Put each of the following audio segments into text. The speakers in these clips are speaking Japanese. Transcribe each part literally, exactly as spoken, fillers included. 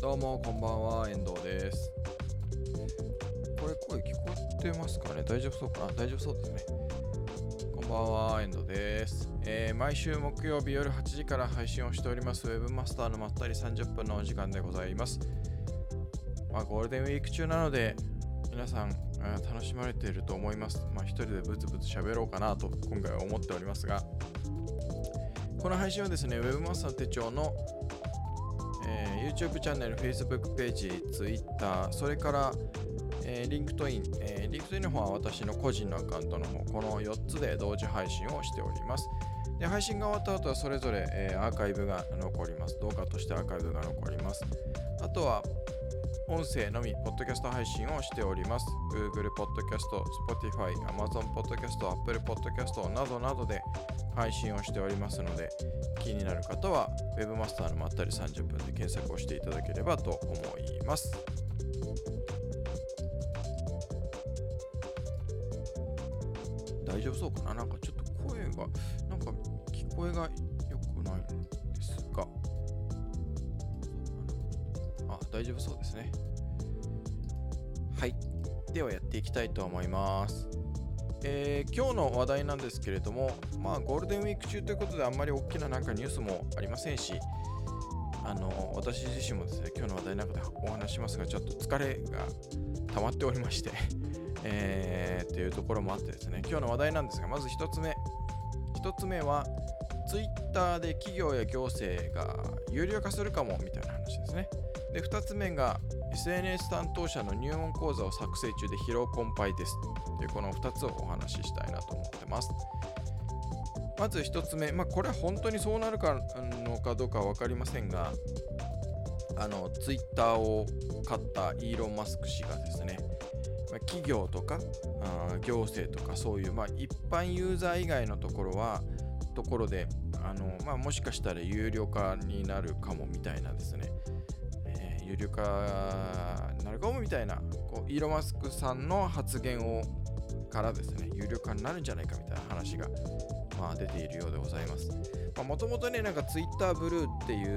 どうもこんばんは、遠藤です。これ声聞こえてますかね？大丈夫そうかな？大丈夫そうですね。こんばんは、遠藤です。えー、毎週木曜日夜はちじから配信をしておりますウェブマスターのまったりさんじゅっぷんのお時間でございます。まあ、ゴールデンウィーク中なので皆さん楽しまれていると思います。まあ、一人でブツブツ喋ろうかなと今回は思っておりますが、この配信はですね、ウェブマスター手帳の、えー、YouTube チャンネル、Facebook ページ、Twitter、それから、えー、LinkedIn、えー、LinkedIn の方は私の個人のアカウントの方、このよっつで同時配信をしております。で、配信が終わった後はそれぞれ、えー、アーカイブが残ります。動画としてアーカイブが残ります。あとは音声のみ、ポッドキャスト配信をしております。Google Podcast、Spotify、Amazon Podcast、Apple Podcast などなどで配信をしておりますので、気になる方は Webmaster のまったりさんじゅっぷんで検索をしていただければと思います。大丈夫そうかな？なんかちょっと声が、なんか聞こえが良くないんですが、あ、大丈夫そうですね。はい。ではやっていきたいと思います。えー、今日の話題なんですけれども、まあゴールデンウィーク中ということであんまり大きななんかニュースもありませんし、あの私自身もですね、今日の話題の中でお話しますが、ちょっと疲れが溜まっておりましてえー、っていうところもあってですね、今日の話題なんですが、まず一つ目一つ目は Twitter で企業や行政が有料化するかもみたいな話ですね。で、二つ目が エスエヌエス 担当者の入門講座を作成中で疲労困憊ですという、このふたつをお話ししたいなと思ってます。まずひとつめ、まあ、これは本当にそうなるかのかどうかは分かりませんが、あのツイッターを買ったイーロン・マスク氏がですね、まあ、企業とかあ行政とかそういう、まあ、一般ユーザー以外のところはところであの、まあ、もしかしたら有料化になるかもみたいなですね、えー、有料化になるかもみたいな、こうイーロン・マスクさんの発言をからですね、有料化になるんじゃないかみたいな話が、まあ、出ているようでございます。もともとね、なんか Twitter ブルーっていう、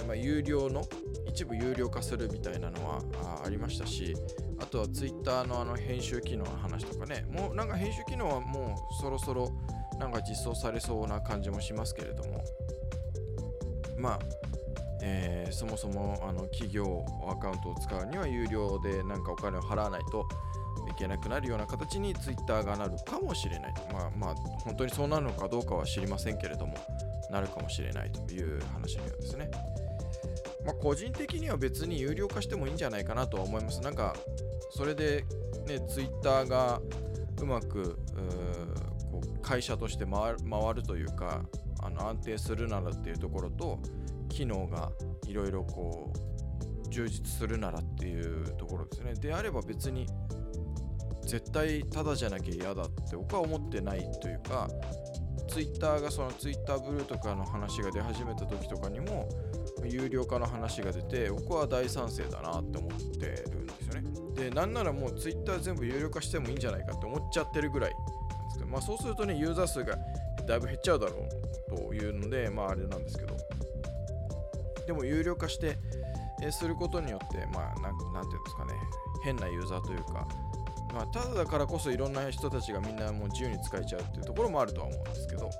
まあ、有料の一部有料化するみたいなのは あ, ありましたし、あとは Twitter のあの編集機能の話とかね、もうなんか編集機能はもうそろそろなんか実装されそうな感じもしますけれども、まあ、えー、そもそもあの企業アカウントを使うには有料でなんかお金を払わないといけなくなるような形に Twitter がなるかもしれない。まあまあ本当にそうなるのかどうかは知りませんけれども、なるかもしれないという話のようですね。まあ個人的には別に有料化してもいいんじゃないかなとは思います。なんかそれでね、Twitter がうまくこう会社として回る、回るというか、あの安定するならっていうところと、機能がいろいろこう充実するならっていうところですね。であれば別に絶対タダじゃなきゃ嫌だって僕は思ってないというか、ツイッターがそのツイッターブルーとかの話が出始めた時とかにも有料化の話が出て、僕は大賛成だなって思ってるんですよね。で、なんならもうツイッター全部有料化してもいいんじゃないかって思っちゃってるぐらいなんですけど、まあそうするとね、ユーザー数がだいぶ減っちゃうだろうというので、まああれなんですけど、でも有料化してえすることによって、まあなん、なんていうんですかね、変なユーザーというか、まあ、ただだからこそいろんな人たちがみんなもう自由に使えちゃうっていうところもあるとは思うんですけど、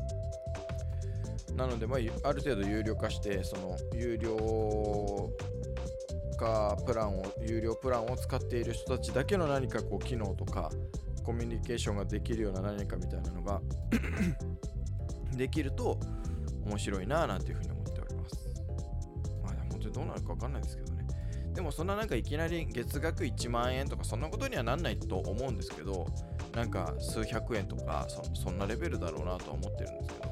なので、まあ、ある程度有料化して、その有料化プランを有料プランを使っている人たちだけの何かこう機能とかコミュニケーションができるような何かみたいなのができると面白いなぁなんていうふうに思っております。まあ本当にどうなるか分かんないですけどね。でもそんななんかいきなり月額いちまんえんとかそんなことにはなんないと思うんですけど、なんか数百円とか そ, そんなレベルだろうなとは思ってるんですけど、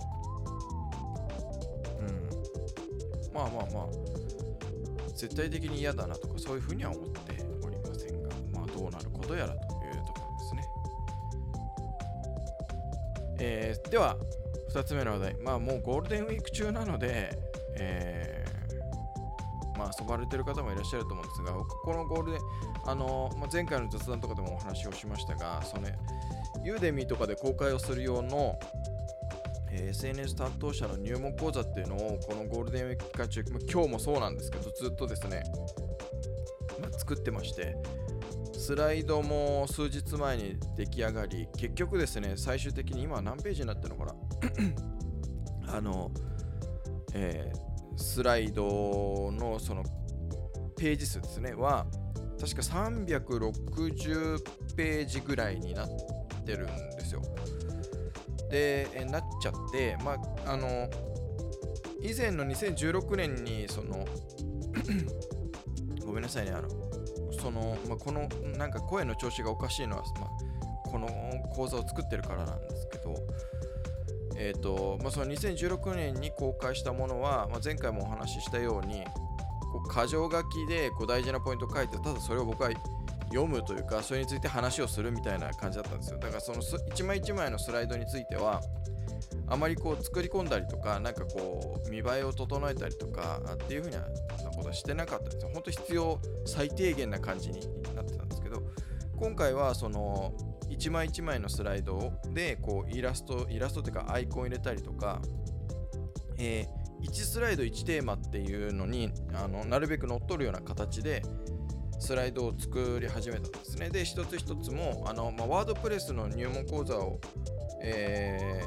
うん、まあまあまあ絶対的に嫌だなとかそういうふうには思っておりませんが、まあどうなることやらというところですね。えー、ではふたつめの話題、まあもうゴールデンウィーク中なので、えーまあ、遊ばれてる方もいらっしゃると思うんですが、このゴールデン、あの、まあ、前回の雑談とかでもお話をしましたが、そのユーデミーとかで公開をする用の、 えー、エスエヌエス 担当者の入門講座っていうのをこのゴールデンウィーク期間中、まあ、今日もそうなんですけどずっとですね、まあ、作ってまして、スライドも数日前に出来上がり、結局ですね最終的に今何ページになってるのかなあの、えー、スライドのそのページ数ですねは確かさんびゃくろくじゅうページぐらいになってるんですよ。でえなっちゃって、まああの以前のにせんじゅうろくねんにそのごめんなさいね、あのその、まあ、このなんか声の調子がおかしいのは、まあ、この講座を作ってるからなんですけど、えーとまあ、そのにせんじゅうろくねんに公開したものは、まあ、前回もお話ししたようにこう箇条書きでこう大事なポイントを書いて、ただそれを僕は読むというかそれについて話をするみたいな感じだったんですよ。だからその一枚一枚のスライドについてはあまりこう作り込んだりとか、なんかこう見栄えを整えたりとかっていう風なことはしてなかったんですよ。本当必要最低限な感じになってたんですけど、今回はその一枚一枚のスライドでこうイラストイラストというかアイコン入れたりとか、えー、いちスライドいちテーマっていうのにあのなるべく乗っ取るような形でスライドを作り始めたんですね。で一つ一つもあの、まあ、ワードプレスの入門講座を、え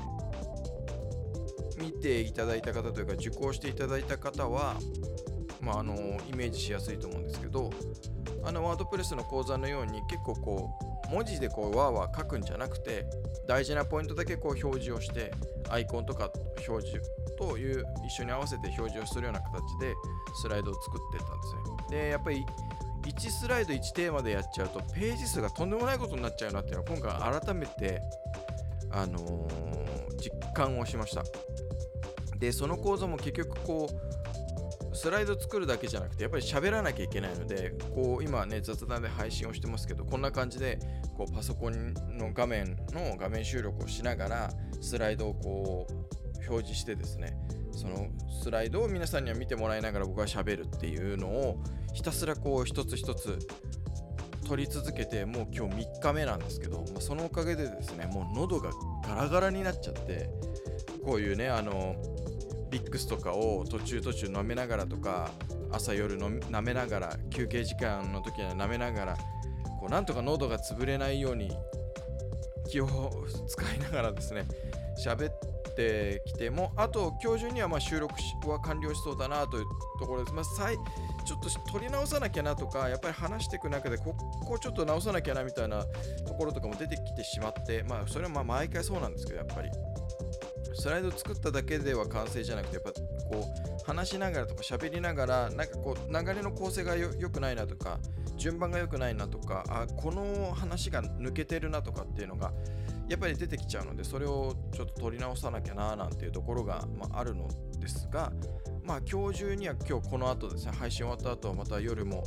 ー、見ていただいた方というか受講していただいた方は、まあ、あのイメージしやすいと思うんですけど、あのワードプレスの講座のように結構こう文字でこうわーわー書くんじゃなくて、大事なポイントだけこう表示をしてアイコンとか表示という一緒に合わせて表示をするような形でスライドを作っていったんですよ。でやっぱりいちスライドいちテーマでやっちゃうとページ数がとんでもないことになっちゃうなっていうのを今回改めて、あのー、実感をしました。でその講座も結局こうスライド作るだけじゃなくてやっぱり喋らなきゃいけないので、こう今ね雑談で配信をしてますけど、こんな感じでこうパソコンの画面の画面収録をしながらスライドをこう表示してですね、そのスライドを皆さんには見てもらいながら僕は喋るっていうのをひたすらこう一つ一つ取り続けて、もう今日みっかめなんですけど、まあ、そのおかげでですねもう喉がガラガラになっちゃって、こういうねあのビックスとかを途中途中飲めながらとか、朝夜の舐めながら、休憩時間の時には舐めながら、こうなんとか喉が潰れないように気を使いながらですね喋ってきて、もあと今日中にはまあ収録は完了しそうだなというところです。まあ、再ちょっと取り直さなきゃなとか、やっぱり話していく中でここちょっと直さなきゃなみたいなところとかも出てきてしまって、まあそれはまあ毎回そうなんですけど、やっぱりスライド作っただけでは完成じゃなくて、やっぱこう話しながらとか喋りながら、なんかこう流れの構成がよ良くないなとか、順番が良くないなとか、あこの話が抜けてるなとかっていうのがやっぱり出てきちゃうので、それをちょっと取り直さなきゃななんていうところが、まあ、あるのですが、まあ今日中には今日この後ですね、配信終わった後はまた夜も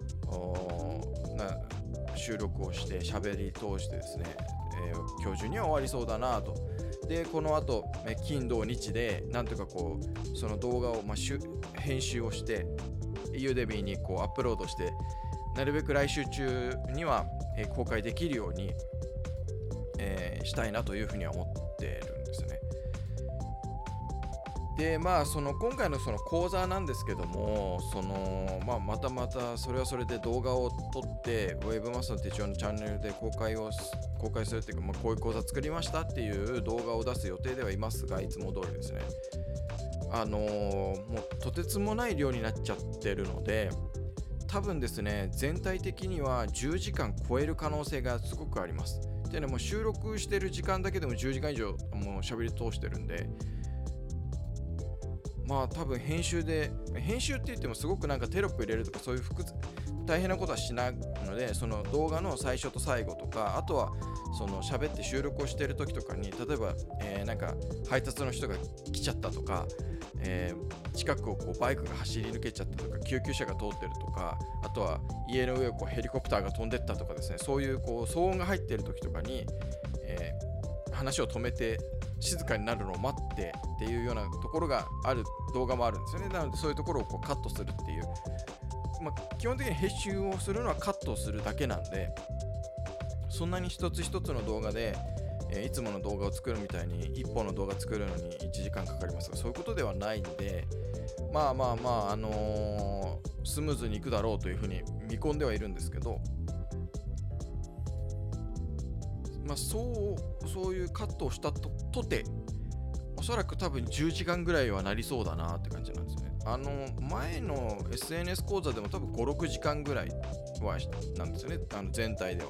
な収録をして喋り通してですね、えー、今日中には終わりそうだなと。でこの後金土日でなんとかこうその動画をまあ編集をしてユーデミーにこうアップロードして、なるべく来週中には公開できるように、えー、したいなというふうには思ってるんですよね。でまあその今回のその講座なんですけども、そのまあまたまたそれはそれで動画を撮ってウェブマスター手帳のチャンネルで公開を公開するっていうか、まあ、こういう講座作りましたっていう動画を出す予定ではいますが、いつも通りですね、あのー、もうとてつもない量になっちゃってるので、多分ですね全体的にはじゅうじかん超える可能性がすごくあります。でね、もう収録してる時間だけでもじゅうじかん以上もう喋り通してるんで、まあ多分編集で編集って言ってもすごくなんかテロップ入れるとかそういう複雑大変なことはしないので、その動画の最初と最後とか、あとはその喋って収録をしている時とかに、例えば、えー、なんか配達の人が来ちゃったとか、えー、近くをこうバイクが走り抜けちゃったとか、救急車が通ってるとか、あとは家の上をこうヘリコプターが飛んでったとかですね、そういうこう騒音が入っている時とかに、えー、話を止めて静かになるのを待ってっていうようなところがある動画もあるんですよね。なのでそういうところをこうカットするっていう、まあ、基本的に編集をするのはカットをするだけなんで、そんなに一つ一つの動画で、 えーいつもの動画を作るみたいにいっぽんの動画作るのにいちじかんかかりますが、そういうことではないんで、まあまあまあ、あのースムーズにいくだろうというふうに見込んではいるんですけど、まあ、そうそういうカットをしたと、とておそらく多分じゅうじかんぐらいはなりそうだなって感じなんですよね。あの前の エスエヌエス 講座でも多分ご、ろくじかんぐらいはなんですよね、あの全体では。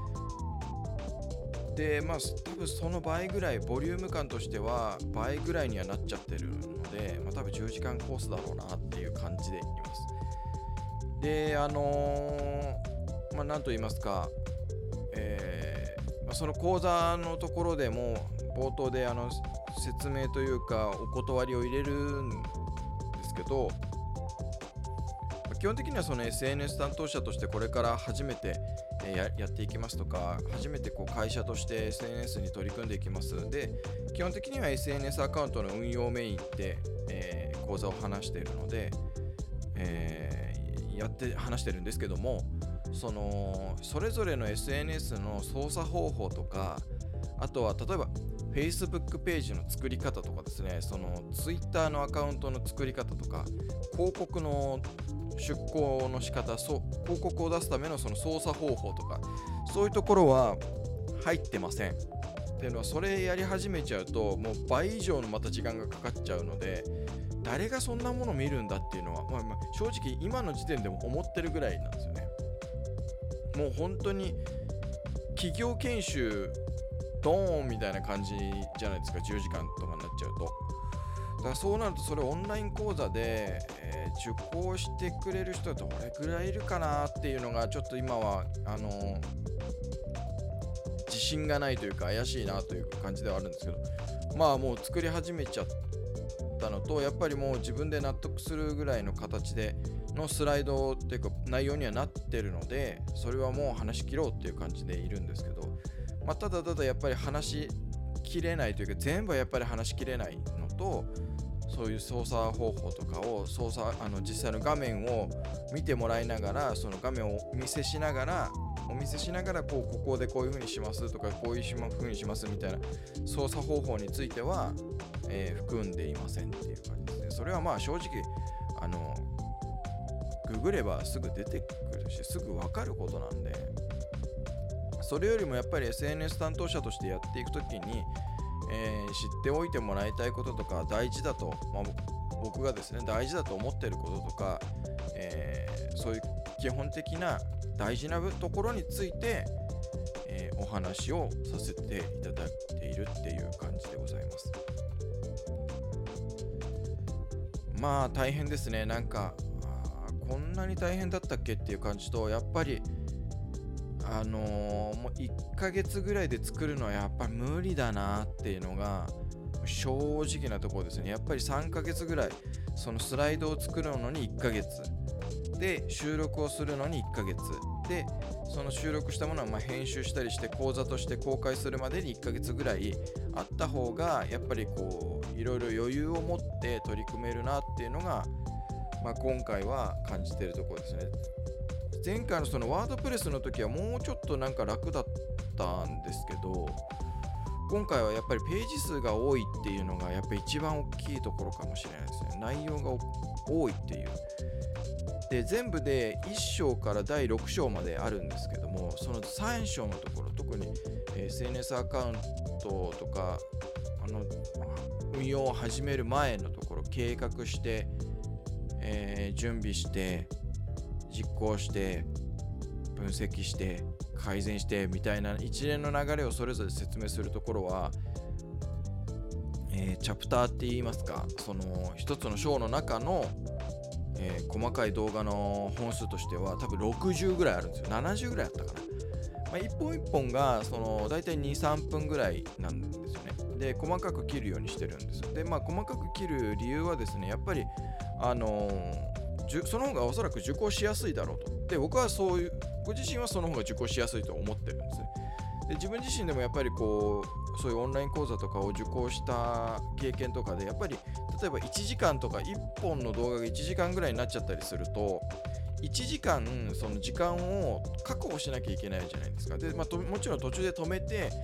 でまあ多分その倍ぐらい、ボリューム感としては倍ぐらいにはなっちゃってるので、まあ、多分じゅうじかんコースだろうなっていう感じでいます。であのー、まあなんと言いますか、えーまあ、その講座のところでも冒頭であの説明というかお断りを入れるんですけど、基本的にはその エスエヌエス 担当者としてこれから初めて や, やっていきますとか、初めてこう会社として エスエヌエス に取り組んでいきます。で、基本的には エスエヌエス アカウントの運用メインで、えー、講座を話しているので、えー、やって話してるんですけども、そのそれぞれの エスエヌエス の操作方法とか、あとは例えば Facebook ページの作り方とかですね、その Twitter のアカウントの作り方とか、広告の出稿の仕方、そ広告を出すためのその操作方法とか、そういうところは入ってません。っていうのは、それやり始めちゃうともう倍以上のまた時間がかかっちゃうので、誰がそんなもの見るんだっていうのは、まあ、まあ正直今の時点でも思ってるぐらいなんですよね。もう本当に企業研修ドーンみたいな感じじゃないですか、じゅうじかんとかになっちゃうと。だからそうなると、それオンライン講座で、えー、受講してくれる人はどれくらいいるかなっていうのがちょっと今はあのー、自信がないというか怪しいなという感じではあるんですけど、まあもう作り始めちゃったのと、やっぱりもう自分で納得するぐらいの形でのスライドっていうか内容にはなってるので、それはもう話し切ろうっていう感じでいるんですけど、まあ、ただただやっぱり話しきれないというか、全部はやっぱり話しきれないのと、そういう操作方法とかを操作あの実際の画面を見てもらいながら、その画面をお見せしながらお見せしながらこうここでこういう風にしますとか、こういう風にしますみたいな操作方法については、えー、含んでいませんっていう感じですね。それはまあ正直あのググればすぐ出てくるし、すぐ分かることなんで、それよりもやっぱり エスエヌエス 担当者としてやっていくときに、えー、知っておいてもらいたいこととか大事だと、まあ、僕がですね大事だと思っていることとか、えー、そういう基本的な大事なところについて、えー、お話をさせていただいているっていう感じでございます。まあ大変ですね。なんかこんなに大変だったっけっていう感じと、やっぱりあのー、もういっかげつぐらいで作るのはやっぱり無理だなっていうのが正直なところですね。やっぱりさんかげつぐらい、そのスライドを作るのにいっかげつで、収録をするのにいっかげつで、その収録したものはまあ編集したりして講座として公開するまでにいっかげつぐらいあった方が、やっぱりこういろいろ余裕を持って取り組めるなっていうのが、まあ、今回は感じているところですね。前回のそのワードプレスの時はもうちょっとなんか楽だったんですけど、今回はやっぱりページ数が多いっていうのがやっぱり一番大きいところかもしれないですね。内容が多いっていう。で、全部でいっ章からだいろく章まであるんですけども、そのさん章のところ、特に エスエヌエス アカウントとかあの運用を始める前のところ、計画して、えー、準備して実行して分析して改善してみたいな一連の流れをそれぞれ説明するところは、えー、チャプターって言いますか、その一つの章の中の、えー、細かい動画の本数としては多分ろくじゅうぐらいあるんですよ。ななじゅうぐらいあったかな。まあ、一本一本がそのだいたいにさんぷんぐらいなんですよね。で、細かく切るようにしてるんですよ。で、まあ細かく切る理由はですね、やっぱりあのーその方がおそらく受講しやすいだろうと。で、僕はそういう、僕自身はその方が受講しやすいと思ってるんですね。で、自分自身でもやっぱりこう、そういうオンライン講座とかを受講した経験とかで、やっぱり例えばいちじかんとかいっぽんの動画がいちじかんぐらいになっちゃったりすると、いちじかんその時間を確保しなきゃいけないじゃないですか。で、まあ、ともちろん途中で止めて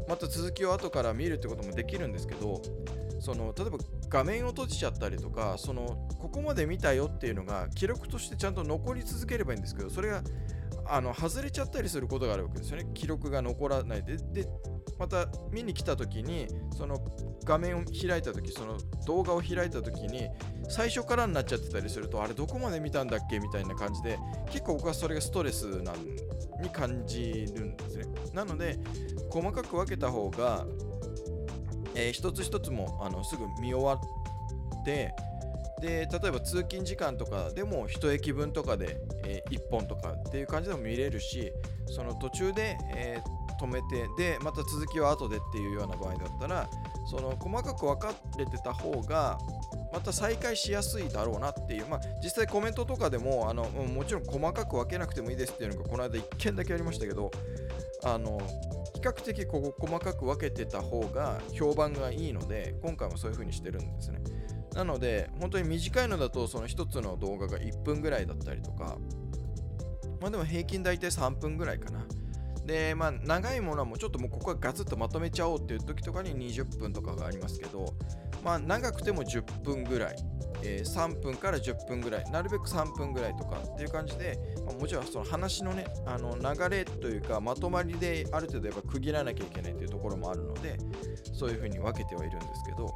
また続きを後から見るってこともできるんですけど、その例えば画面を閉じちゃったりとか、そのここまで見たよっていうのが記録としてちゃんと残り続ければいいんですけど、それがあの外れちゃったりすることがあるわけですよね。記録が残らないで、でまた見に来た時に、その画面を開いた時、その動画を開いた時に最初からになっちゃってたりすると、あれどこまで見たんだっけみたいな感じで、結構僕はそれがストレスなんに感じるんですね。なので細かく分けた方が、えー、一つ一つもあのすぐ見終わって、で例えば通勤時間とかでも一駅分とかで、えー、いっぽんとかっていう感じでも見れるし、その途中で、えー、止めて、でまた続きは後でっていうような場合だったら、その細かく分かれてた方がまた再開しやすいだろうなっていう、まあ実際コメントとかでもあのもちろん細かく分けなくてもいいですっていうのがこの間いっけんだけありましたけど、あの比較的ここ細かく分けてた方が評判がいいので、今回もそういう風にしてるんですね。なので本当に短いのだとその一つの動画がいっぷんぐらいだったりとか、まあでも平均大体さんぷんぐらいかな。でまあ長いものはもうちょっともうここはガツッとまとめちゃおうっていう時とかににじゅっぷんとかがありますけど、まあ長くてもじゅっぷんぐらい、えー、さんぷんからじゅっぷんぐらい、なるべくさんぷんぐらいとかっていう感じで、まあ、もちろんその話のね、あの流れというかまとまりである程度やっぱ区切らなきゃいけないっていうところもあるので、そういう風に分けてはいるんですけど、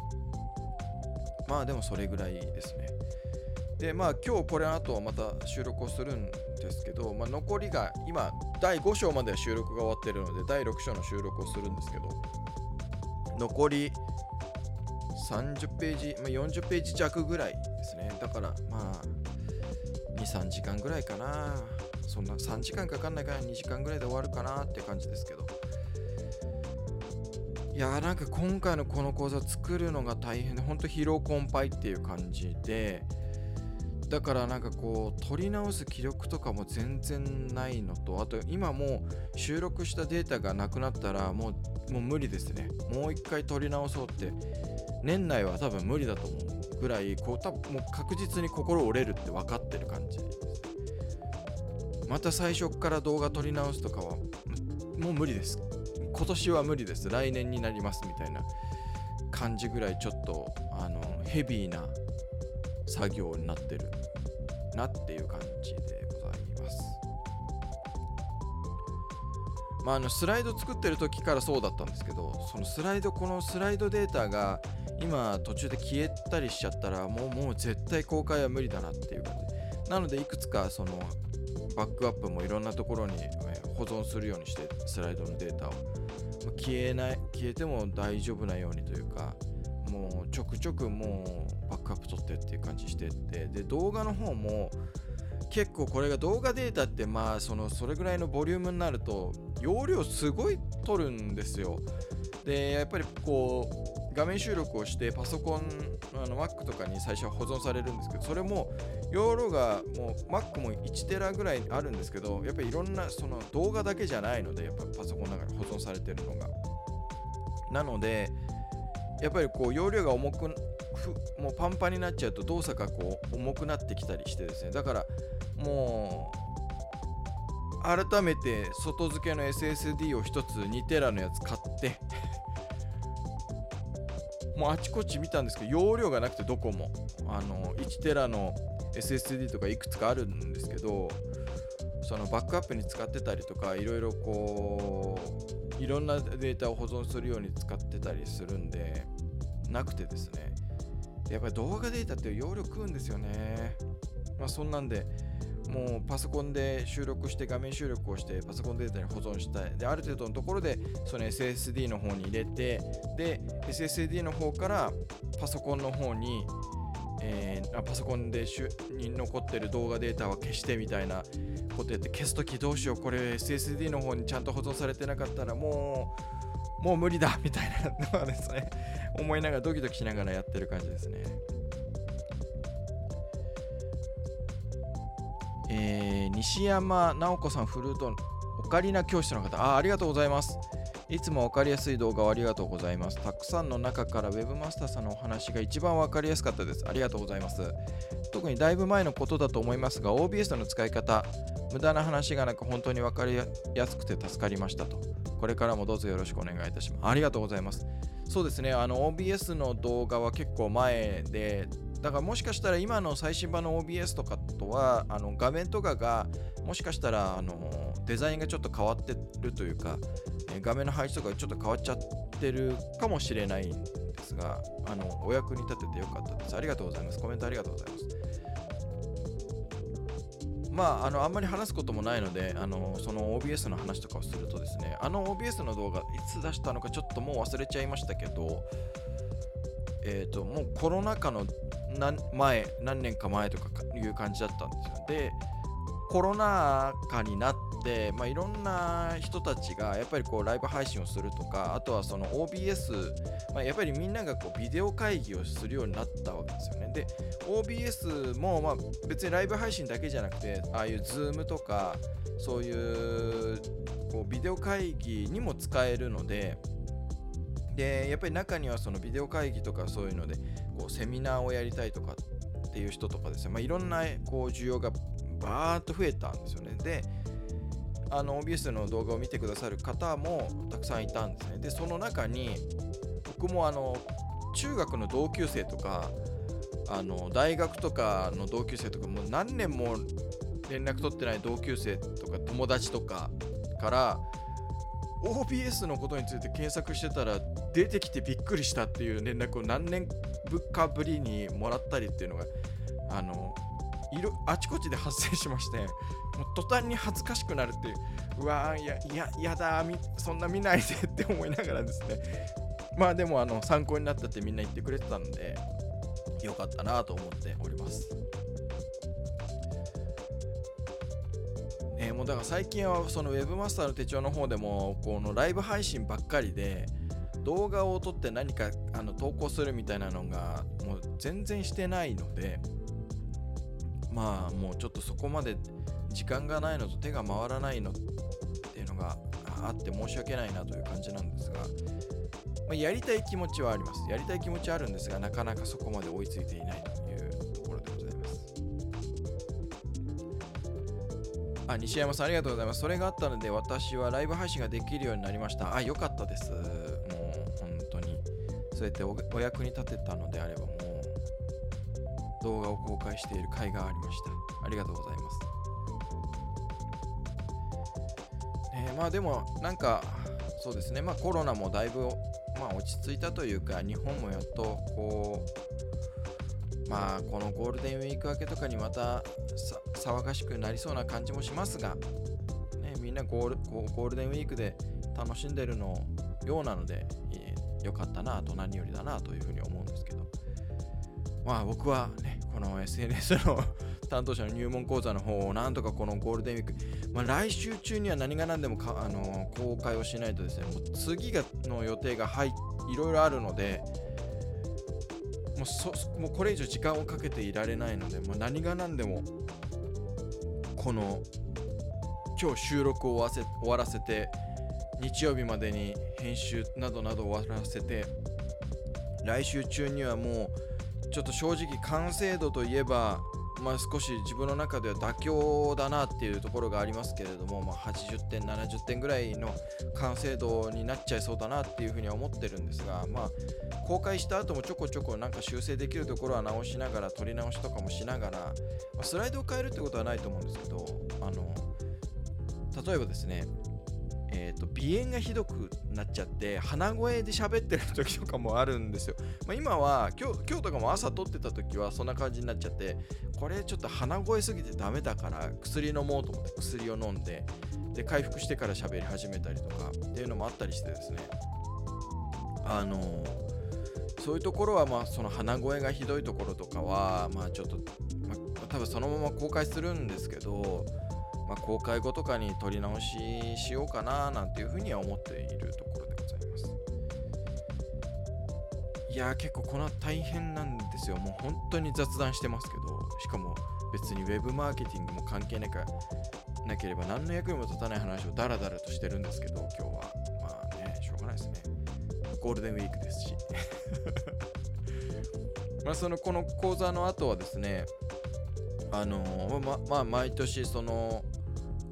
まあでもそれぐらいですね。でまあ今日これの後また収録をするんですけど、まあ、残りが今だいご章までは収録が終わってるのでだいろく章の収録をするんですけど、残りさんじゅっページ、まあ、よんじゅっページ弱ぐらいですね。だからまあにさんじかんぐらいかな。そんなさんじかんかかんないからにじかんぐらいで終わるかなって感じですけど、いやーなんか今回のこの講座作るのが大変で、ほんと疲労困憊っていう感じで、だからなんかこう取り直す気力とかも全然ないのと、あと今もう収録したデータがなくなったらもうもう無理ですね。もう一回取り直そうって年内は多分無理だと思うぐらい、こう多分もう確実に心折れるって分かってる感じです。また最初から動画撮り直すとかはもう無理です。今年は無理です。来年になりますみたいな感じぐらいちょっとあのヘビーな作業になってるなっていう感じでございます。まああのスライド作ってる時からそうだったんですけど、そのスライドこのスライドデータが今途中で消えたりしちゃったらもうもう絶対公開は無理だなっていう感じなので、いくつかそのバックアップもいろんなところに保存するようにして、スライドのデータを消えない消えても大丈夫なようにというか、もうちょくちょくもうバックアップ取ってっていう感じしてって、で動画の方も結構これが動画データってまあそのそれぐらいのボリュームになると容量すごい取るんですよ。でやっぱりこう画面収録をしてパソコンあの Mac とかに最初は保存されるんですけど、それも容量がもう Mac もいちテラぐらいあるんですけど、やっぱりいろんなその動画だけじゃないので、やっぱパソコンの中に保存されてるのがなので、やっぱりこう容量が重くふもうパンパンになっちゃうと動作がこう重くなってきたりしてですね、だからもう改めて外付けの エスエスディー をひとつにテラのやつ買ってもうあちこち見たんですけど容量がなくて、どこもあのいちテラの エスエスディー とかいくつかあるんですけど、そのバックアップに使ってたりとかいろいろこういろんなデータを保存するように使ってたりするんでなくてですね、やっぱり動画データって容量食うんですよね。まあそんなんでもうパソコンで収録して画面収録をしてパソコンデータに保存したい。である程度のところでその エスエスディー の方に入れて、で エスエスディー の方からパソコンの方に、えー、あパソコンでしゅに残ってる動画データは消してみたいなことやって、消すときどうしよう、これ エスエスディー の方にちゃんと保存されてなかったらもうもう無理だみたいなのはですね思いながらドキドキしながらやってる感じですね。えー、西山直子さん、フルートオカリナ教室の方、あ、ありがとうございます。いつも分かりやすい動画をありがとうございます。たくさんの中から Web マスターさんのお話が一番分かりやすかったです。ありがとうございます。特にだいぶ前のことだと思いますが オービーエス の使い方、無駄な話がなく本当に分かりやすくて助かりましたと。 これからもどうぞよろしくお願いいたします。ありがとうございます。そうですね、あの オービーエス の動画は結構前で、だからもしかしたら今の最新版の オービーエス とかとはあの画面とかがもしかしたらあのデザインがちょっと変わってるというか、え画面の配置とかちょっと変わっちゃってるかもしれないんですが、あのお役に立ててよかったです。ありがとうございます。コメントありがとうございます。まあ、あのあんまり話すこともないので、あのその オービーエス の話とかをするとですね、あの オービーエス の動画いつ出したのかちょっともう忘れちゃいましたけど、えっともうコロナ禍の何前何年か前とかいう感じだったんですよ。でコロナ禍になって、まあ、いろんな人たちがやっぱりこうライブ配信をするとか、あとはその オービーエス、まあ、やっぱりみんながこうビデオ会議をするようになったわけですよね。で オービーエス もまあ別にライブ配信だけじゃなくて、ああいう Zoom とかそういうこうビデオ会議にも使えるので、でやっぱり中にはそのビデオ会議とかそういうのでこうセミナーをやりたいとかっていう人とかですね、まあ、いろんなこう需要がバーッと増えたんですよね。であの オービーエス の動画を見てくださる方もたくさんいたんですね。でその中に僕もあの中学の同級生とかあの大学とかの同級生とかもう何年も連絡取ってない同級生とか友達とかから オービーエス のことについて検索してたら出てきてびっくりしたっていう連絡を何年かぶりにもらったりっていうのがあのいろあちこちで発生しまして、もう途端に恥ずかしくなるっていう、うわーいやいややだみそんな見ないでって思いながらですね、まあでもあの参考になったってみんな言ってくれてたのでよかったなと思っております。えー、もうだから最近はそのウェブマスターの手帳の方でもこのライブ配信ばっかりで動画を撮って何かあの投稿するみたいなのがもう全然してないので、まあもうちょっとそこまで時間がないのと手が回らないのっていうのがあって申し訳ないなという感じなんですが、まあ、やりたい気持ちはあります。やりたい気持ちはあるんですが、なかなかそこまで追いついていないというところでございます。あ、西山さんありがとうございます。それがあったので私はライブ配信ができるようになりました。あ、よかったです。もう本当にそうやって お, お役に立てたのであれば、もう動画を公開している甲斐がありました。ありがとうございます。えー、まあでもなんかそうですね、まあコロナもだいぶ、まあ、落ち着いたというか、日本もやっとこうまあこのゴールデンウィーク明けとかにまた騒がしくなりそうな感じもしますが、ね、みんなゴール、ゴールデンウィークで楽しんでるのようなので、えー、よかったなと何よりだなというふうに思うんですけど、まあ僕はねこの エスエヌエス の担当者の入門講座の方をなんとかこのゴールデンウィーク、まあ、来週中には何が何でもか、あのー、公開をしないとですね、もう次がの予定が入いろいろあるので、もうそもうこれ以上時間をかけていられないので、もう何が何でもこの今日収録を終わせ終わらせて、日曜日までに編集などなど終わらせて、来週中にはもうちょっと正直完成度といえば、まあ少し自分の中では妥協だなっていうところがありますけれども、まあ、はちじゅってんななじゅってんぐらいの完成度になっちゃいそうだなっていうふうには思ってるんですが、まあ公開した後もちょこちょこなんか修正できるところは直しながら、撮り直しとかもしながら、まあ、スライドを変えるってことはないと思うんですけど、あの例えばですね、えーと、鼻炎がひどくなっちゃって鼻声で喋ってる時とかもあるんですよ。まあ、今は今日、今日とかも朝撮ってた時はそんな感じになっちゃって、これちょっと鼻声すぎてダメだから薬飲もうと思って薬を飲んで、で回復してから喋り始めたりとかっていうのもあったりしてですね、あのーそういうところは、まあその鼻声がひどいところとかはまあちょっと、まあ、多分そのまま公開するんですけど、まあ、公開後とかに撮り直ししようかななんていうふうには思っているところでございます。いやー結構この大変なんですよ。もう本当に雑談してますけど、しかも別にウェブマーケティングも関係なかなければ何の役にも立たない話をダラダラとしてるんですけど、今日はまあねしょうがないですね。ゴールデンウィークですしまあそのこの講座の後はですね、あのー、ままあ毎年その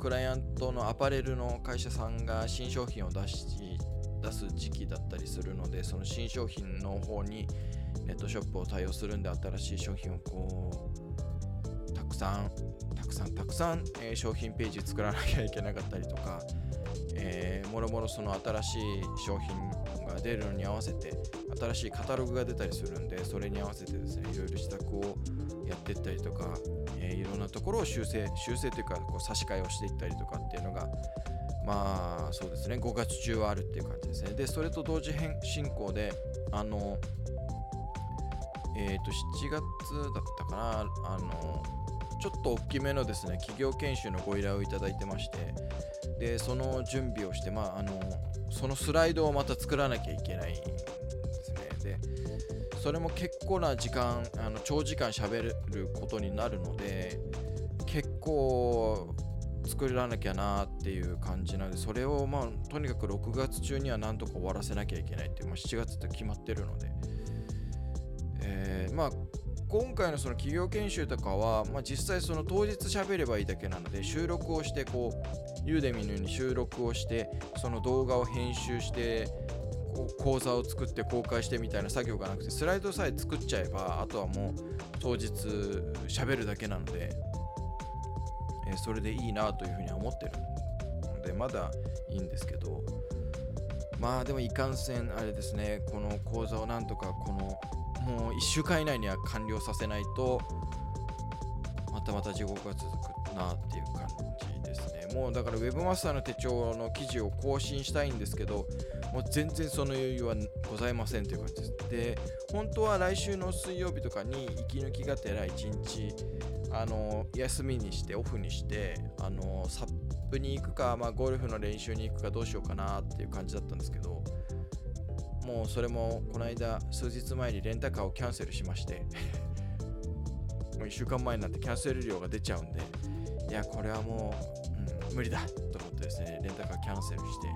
クライアントのアパレルの会社さんが新商品を出し出す時期だったりするので、その新商品の方にネットショップを対応するんで、新しい商品をこうたくさんたくさんたくさん、えー、商品ページ作らなきゃいけなかったりとか、えー、もろもろその新しい商品が出るのに合わせて新しいカタログが出たりするんで、それに合わせてですね、いろいろ施策をやっていったりとか、えー、いろんなところを修正修正というかこう差し替えをしていったりとかっていうのが、まあそうですね、ごがつ中はあるっていう感じですね。でそれと同時進行であのえっとしちがつだったかな、あのちょっと大きめのですね企業研修のご依頼をいただいてまして、でその準備をして、まああのそのスライドをまた作らなきゃいけないんですね。でそれも結構な時間、あの長時間喋ることになるので、結構作らなきゃなっていう感じなので、それをまあとにかくろくがつ中にはなんとか終わらせなきゃいけないっていう、まあ、しちがつって決まってるので、えー、まあ今回のその企業研修とかは、まあ、実際その当日喋ればいいだけなので、収録をしてこうユーデミのように収録をしてその動画を編集してこう講座を作って公開してみたいな作業がなくて、スライドさえ作っちゃえばあとはもう当日喋るだけなので、えー、それでいいなというふうには思ってるのでまだいいんですけど、まあでもいかんせんあれですね、この講座をなんとかこのもういっしゅうかん以内には完了させないとまたまた地獄が続くなっていう感じですね。もうだからウェブマスターの手帳の記事を更新したいんですけど、もう全然その余裕はございませんという感じです。で本当は来週の水曜日とかに息抜きがてらいちにちあの休みにしてオフにしてあのサップに行くか、まあ、ゴルフの練習に行くかどうしようかなっていう感じだったんですけど、もうそれもこの間数日前にレンタカーをキャンセルしましてもういっしゅうかんまえになってキャンセル料が出ちゃうんで、いやこれはもう、うん、無理だと思ってですね、レンタカーキャンセルして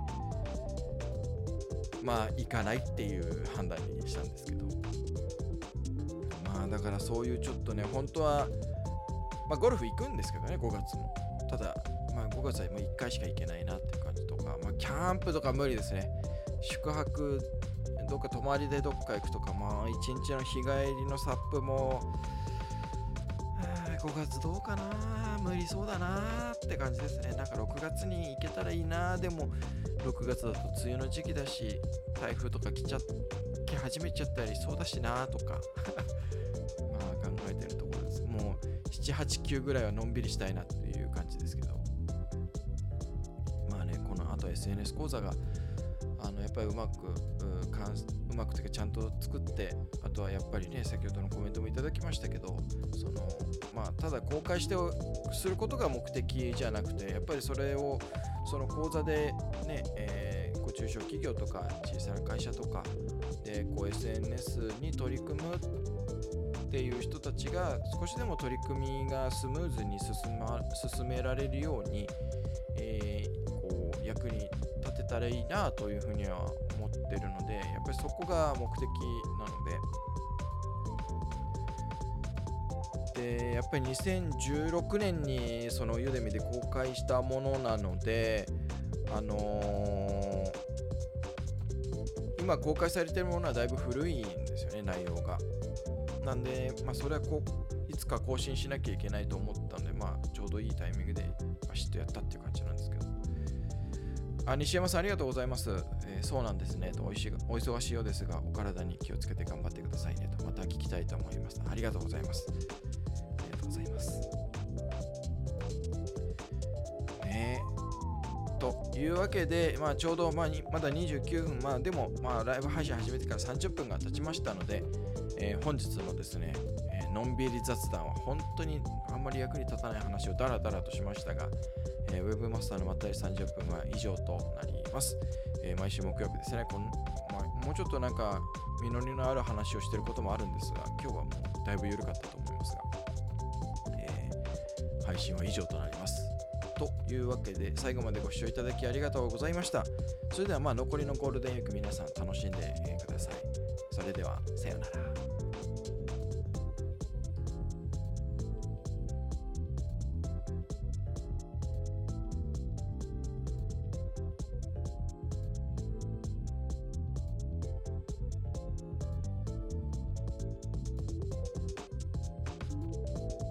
まあ行かないっていう判断にしたんですけど、まあだからそういうちょっとね、本当はまあゴルフ行くんですけどね、ごがつも。ただまあごがつはもういっかいしか行けないなっていう感じとか、まあキャンプとか無理ですね。宿泊どっか泊まりでどっか行くとか、まあいちにちの日帰りのサップもごがつどうかな、無理そうだなって感じですね。なんかろくがつに行けたらいいな、でもろくがつだと梅雨の時期だし台風とか来ちゃ来始めちゃったりそうだしなとかまあ考えてるところです。もうなな、はち、きゅうぐらいはのんびりしたいなっていう感じですけど、まあね、このあと エスエヌエス 講座があのやっぱりうまくうかんうまくというかちゃんと作って、あとはやっぱりね、先ほどのコメントもいただきましたけど、そのまあただ公開してすることが目的じゃなくて、やっぱりそれをその講座でね、えー、こう中小企業とか小さな会社とかでこう エスエヌエス に取り組むっていう人たちが少しでも取り組みがスムーズに進、ま、進められるように、えー、こう役に立てたらいいなというふうには思ってるので、やっぱりそこが目的なので、でやっぱりにせんじゅうろくねんにそのユデミで公開したものなので、あのー、今公開されているものはだいぶ古いんですよね、内容が。なんで、まあ、それはこういつか更新しなきゃいけないと思ったので、まあ、ちょうどいいタイミングでバシッとやったっていう感じなんですけど。あ、西山さんありがとうございます。えー、そうなんですねと、おいしいお忙しいようですが、お体に気をつけて頑張ってくださいねと、また聞きたいと思います。ありがとうございます。ありがとうございます。ねえ。というわけで、まあ、ちょうど、まあ、まだにじゅうきゅうふん、まあ、でも、まあ、ライブ配信始めてからさんじゅっぷんが経ちましたので、えー、本日のですね、えー、のんびり雑談は本当にあんまり役に立たない話をダラダラとしましたが、えー、ウェブマスターのまったりさんじゅっぷんは以上となります。えー、毎週木曜日ですね、このまあ、もうちょっとなんか実りのある話をしていることもあるんですが、今日はもうだいぶ緩かったと思いますが、えー、配信は以上となります。というわけで、最後までご視聴いただきありがとうございました。それではまあ残りのゴールデンウィーク皆さん楽しんでください。それではさようなら。